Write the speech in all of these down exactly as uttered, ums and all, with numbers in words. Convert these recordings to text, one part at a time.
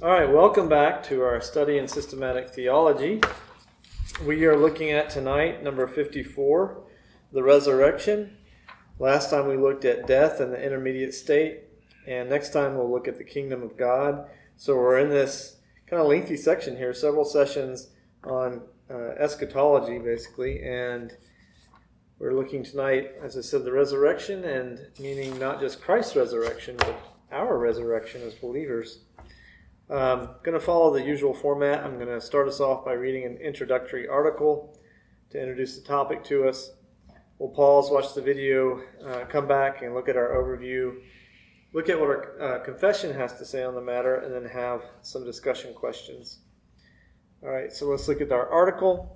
All right, welcome back to our study in systematic theology. We are looking at tonight, number fifty-four, the resurrection. Last time we looked at death and the intermediate state, and next time we'll look at the kingdom of God. So we're in this kind of lengthy section here, several sessions on uh, eschatology, basically, and we're looking tonight, as I said, the resurrection, and meaning not just Christ's resurrection, but our resurrection as believers. I'm going to follow the usual format. I'm going to start us off by reading an introductory article to introduce the topic to us. We'll pause, watch the video, uh, come back and look at our overview, look at what our uh, confession has to say on the matter, and then have some discussion questions. All right, so let's look at our article.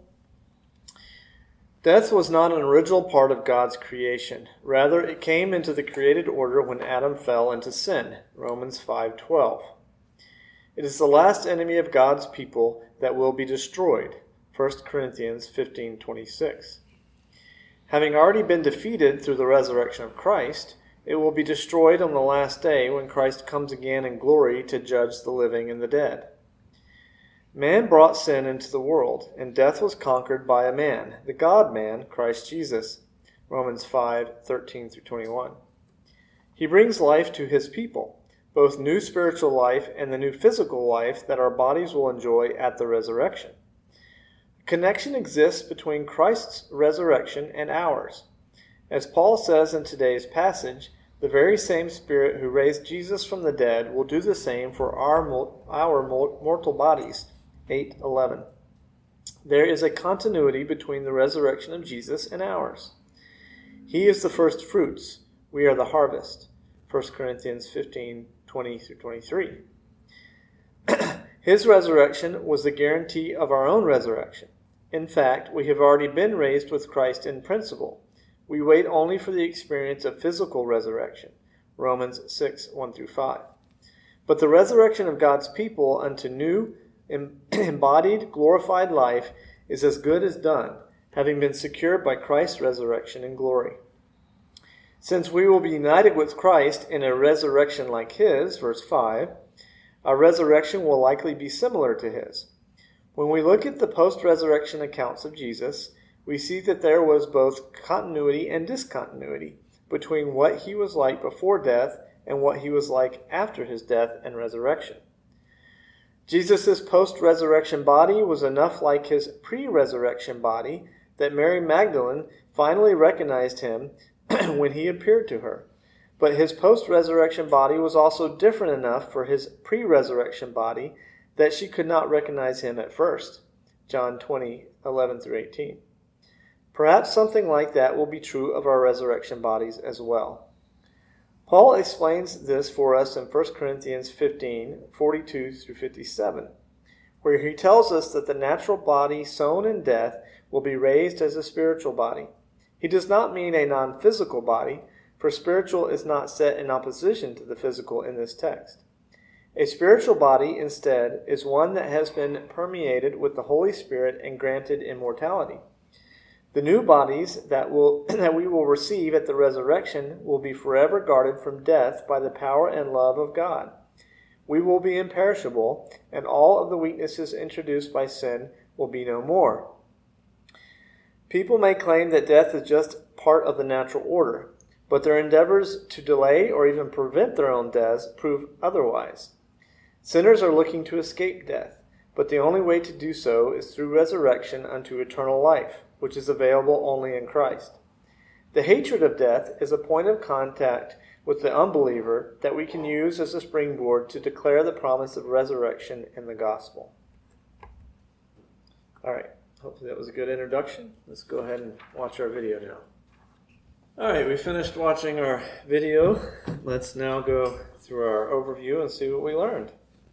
Death was not an original part of God's creation. Rather, it came into the created order when Adam fell into sin. Romans five twelve. It is the last enemy of God's people that will be destroyed. First Corinthians fifteen twenty-six. Having already been defeated through the resurrection of Christ, it will be destroyed on the last day when Christ comes again in glory to judge the living and the dead. Man brought sin into the world, and death was conquered by a man, the God-man, Christ Jesus. Romans five thirteen through twenty-one. He brings life to his people, both new spiritual life and the new physical life that our bodies will enjoy at the resurrection. A connection exists between Christ's resurrection and ours. As Paul says in today's passage, the very same Spirit who raised Jesus from the dead will do the same for our, our mortal bodies. eight eleven. There is a continuity between the resurrection of Jesus and ours. He is the first fruits. We are the harvest. First Corinthians fifteen twenty through twenty-three. His resurrection was the guarantee of our own resurrection. In fact, we have already been raised with Christ in principle. We wait only for the experience of physical resurrection. Romans six one through five. But the resurrection of God's people unto new, embodied, glorified life is as good as done, having been secured by Christ's resurrection in glory. Since we will be united with Christ in a resurrection like his, verse five, our resurrection will likely be similar to his. When we look at the post-resurrection accounts of Jesus, we see that there was both continuity and discontinuity between what he was like before death and what he was like after his death and resurrection. Jesus' post-resurrection body was enough like his pre-resurrection body that Mary Magdalene finally recognized him when he appeared to her. But his post-resurrection body was also different enough for his pre-resurrection body that she could not recognize him at first. John twenty eleven through eighteen. Perhaps something like that will be true of our resurrection bodies as well. Paul explains this for us in First Corinthians fifteen forty-two through fifty-seven, where he tells us that the natural body sown in death will be raised as a spiritual body. He does not mean a non-physical body, for spiritual is not set in opposition to the physical in this text. A spiritual body, instead, is one that has been permeated with the Holy Spirit and granted immortality. The new bodies that will that we will receive at the resurrection will be forever guarded from death by the power and love of God. We will be imperishable, and all of the weaknesses introduced by sin will be no more. People may claim that death is just part of the natural order, but their endeavors to delay or even prevent their own deaths prove otherwise. Sinners are looking to escape death, but the only way to do so is through resurrection unto eternal life, which is available only in Christ. The hatred of death is a point of contact with the unbeliever that we can use as a springboard to declare the promise of resurrection in the gospel. All right. Hopefully that was a good introduction. Let's go ahead and watch our video now. All right, we finished watching our video. Let's now go through our overview and see what we learned.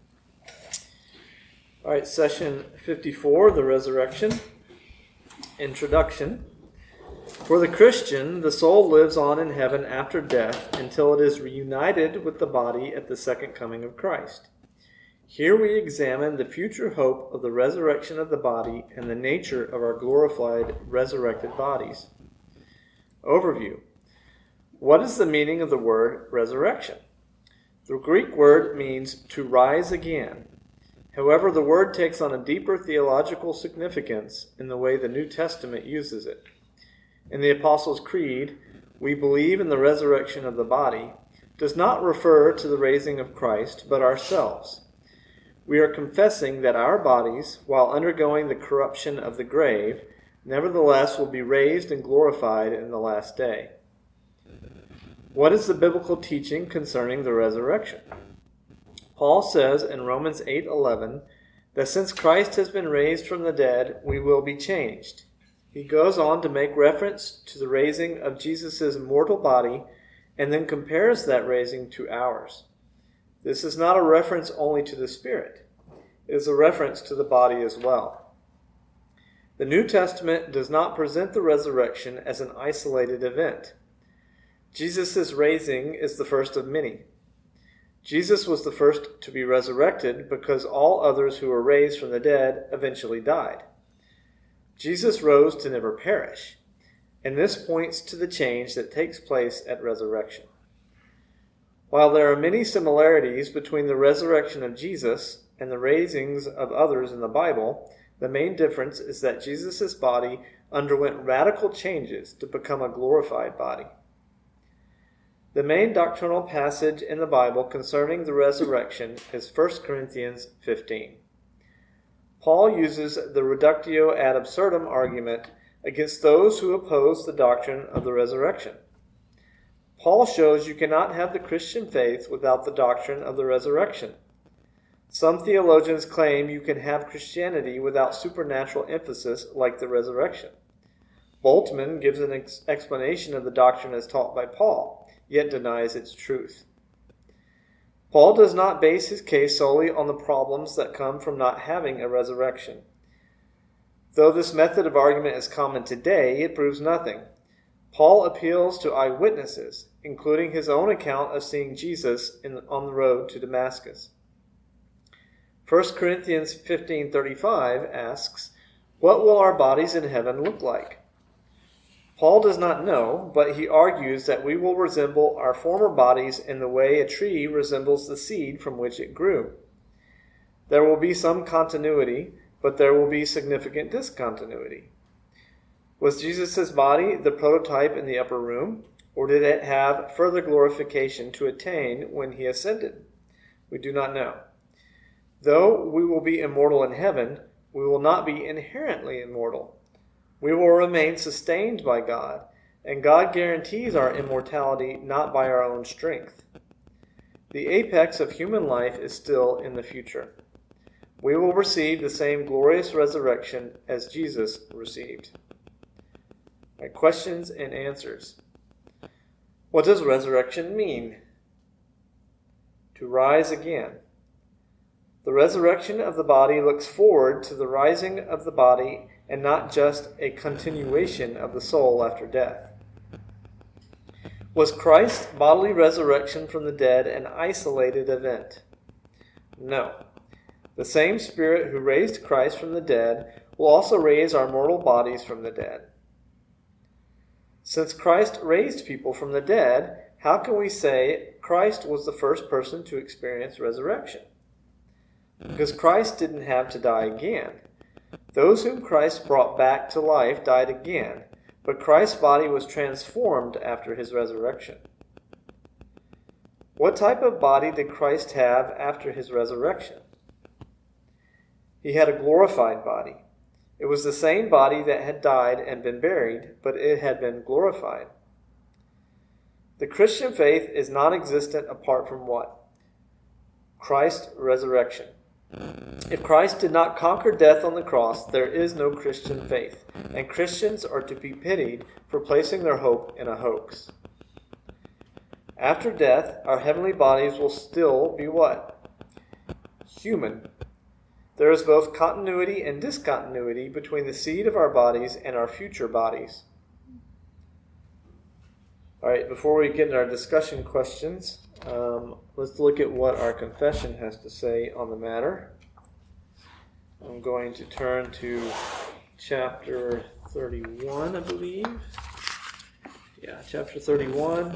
All right, session fifty-four, the resurrection. Introduction. For the Christian, the soul lives on in heaven after death until it is reunited with the body at the second coming of Christ. Here we examine the future hope of the resurrection of the body and the nature of our glorified, resurrected bodies. Overview. What is the meaning of the word resurrection? The Greek word means to rise again. However, the word takes on a deeper theological significance in the way the New Testament uses it. In the Apostles' Creed, "We believe in the resurrection of the body," does not refer to the raising of Christ, but ourselves. We are confessing that our bodies, while undergoing the corruption of the grave, nevertheless will be raised and glorified in the last day. What is the biblical teaching concerning the resurrection? Paul says in Romans eight eleven that since Christ has been raised from the dead, we will be changed. He goes on to make reference to the raising of Jesus' mortal body and then compares that raising to ours. This is not a reference only to the spirit. It is a reference to the body as well. The New Testament does not present the resurrection as an isolated event. Jesus' raising is the first of many. Jesus was the first to be resurrected because all others who were raised from the dead eventually died. Jesus rose to never perish, and this points to the change that takes place at resurrection. While there are many similarities between the resurrection of Jesus and the raisings of others in the Bible, the main difference is that Jesus' body underwent radical changes to become a glorified body. The main doctrinal passage in the Bible concerning the resurrection is First Corinthians fifteen. Paul uses the reductio ad absurdum argument against those who oppose the doctrine of the resurrection. Paul shows you cannot have the Christian faith without the doctrine of the resurrection. Some theologians claim you can have Christianity without supernatural emphasis like the resurrection. Bultmann gives an ex- explanation of the doctrine as taught by Paul, yet denies its truth. Paul does not base his case solely on the problems that come from not having a resurrection. Though this method of argument is common today, it proves nothing. Paul appeals to eyewitnesses, including his own account of seeing Jesus in, on the road to Damascus. First Corinthians fifteen thirty-five asks, "What will our bodies in heaven look like?" Paul does not know, but he argues that we will resemble our former bodies in the way a tree resembles the seed from which it grew. There will be some continuity, but there will be significant discontinuity. Was Jesus' body the prototype in the upper room, or did it have further glorification to attain when he ascended? We do not know. Though we will be immortal in heaven, we will not be inherently immortal. We will remain sustained by God, and God guarantees our immortality not by our own strength. The apex of human life is still in the future. We will receive the same glorious resurrection as Jesus received. All right, questions and answers. What does resurrection mean? To rise again. The resurrection of the body looks forward to the rising of the body and not just a continuation of the soul after death. Was Christ's bodily resurrection from the dead an isolated event? No. The same Spirit who raised Christ from the dead will also raise our mortal bodies from the dead. Since Christ raised people from the dead, how can we say Christ was the first person to experience resurrection? Because Christ didn't have to die again. Those whom Christ brought back to life died again, but Christ's body was transformed after his resurrection. What type of body did Christ have after his resurrection? He had a glorified body. It was the same body that had died and been buried, but it had been glorified. The Christian faith is non-existent apart from what? Christ's resurrection. If Christ did not conquer death on the cross, there is no Christian faith, and Christians are to be pitied for placing their hope in a hoax. After death, our heavenly bodies will still be what? Human. There is both continuity and discontinuity between the seed of our bodies and our future bodies. All right, before we get into our discussion questions, um, let's look at what our confession has to say on the matter. I'm going to turn to chapter thirty-one, I believe. Yeah, chapter thirty-one.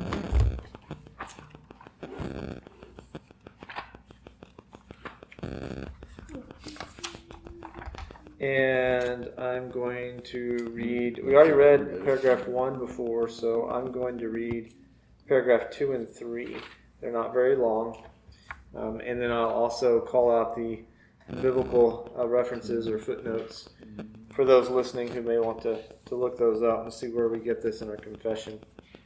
And I'm going to read, we already read paragraph one before, so I'm going to read paragraph two and three. They're not very long. Um, and then I'll also call out the biblical uh, references or footnotes for those listening who may want to, to look those up and see where we get this in our confession.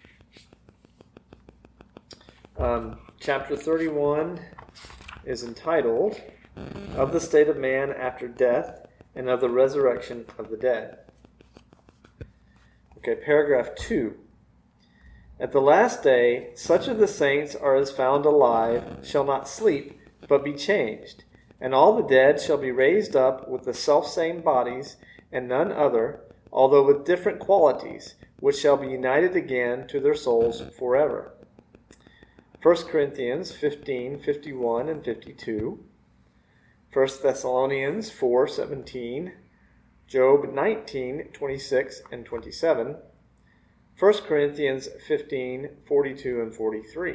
Um, chapter thirty-one is entitled, Of the State of Man After Death and of the Resurrection of the Dead. Okay, paragraph two. At the last day, such of the saints are as found alive shall not sleep, but be changed. And all the dead shall be raised up with the selfsame bodies, and none other, although with different qualities, which shall be united again to their souls forever. First Corinthians fifteen, fifty-one and fifty-two. First Thessalonians four, seventeen. Job nineteen, twenty-six and twenty-seven. First Corinthians fifteen, forty-two and forty-three.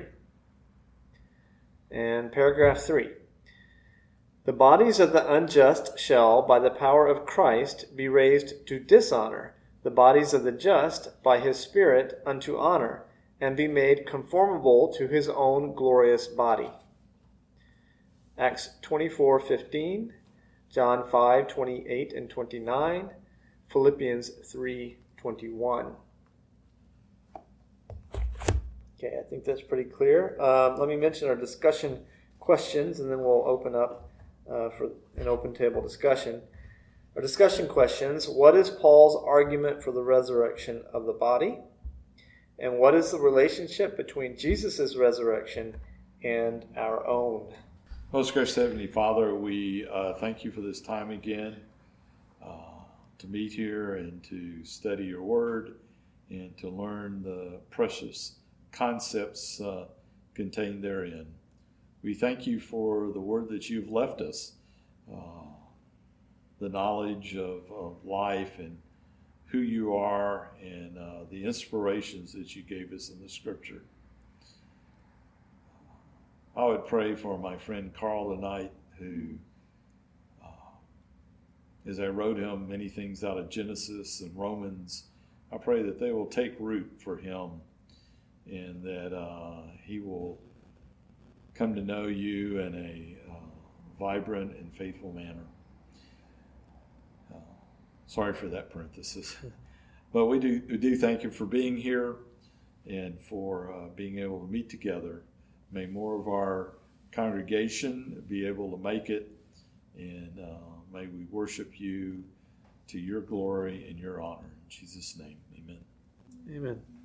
And paragraph three. The bodies of the unjust shall, by the power of Christ, be raised to dishonor, the bodies of the just, by his Spirit, unto honor, and be made conformable to his own glorious body. Acts twenty-four, fifteen, John five, twenty-eight and twenty-nine, Philippians three, twenty-one. Okay, I think that's pretty clear. Um, let me mention our discussion questions, and then we'll open up uh, for an open table discussion. Our discussion questions: what is Paul's argument for the resurrection of the body? And what is the relationship between Jesus' resurrection and our own? Most gracious Heavenly Father, we uh, thank you for this time again uh, to meet here and to study your word and to learn the precious concepts uh, contained therein. We thank you for the word that you've left us, uh, the knowledge of, of life and who you are and uh, the inspirations that you gave us in the scripture. I would pray for my friend Carl tonight, who, uh, as I wrote him many things out of Genesis and Romans, I pray that they will take root for him and that uh, he will come to know you in a uh, vibrant and faithful manner. Uh, sorry for that parenthesis. But we do, we do thank you for being here and for uh, being able to meet together. May more of our congregation be able to make it, and uh, may we worship you to your glory and your honor. In Jesus' name, amen. Amen.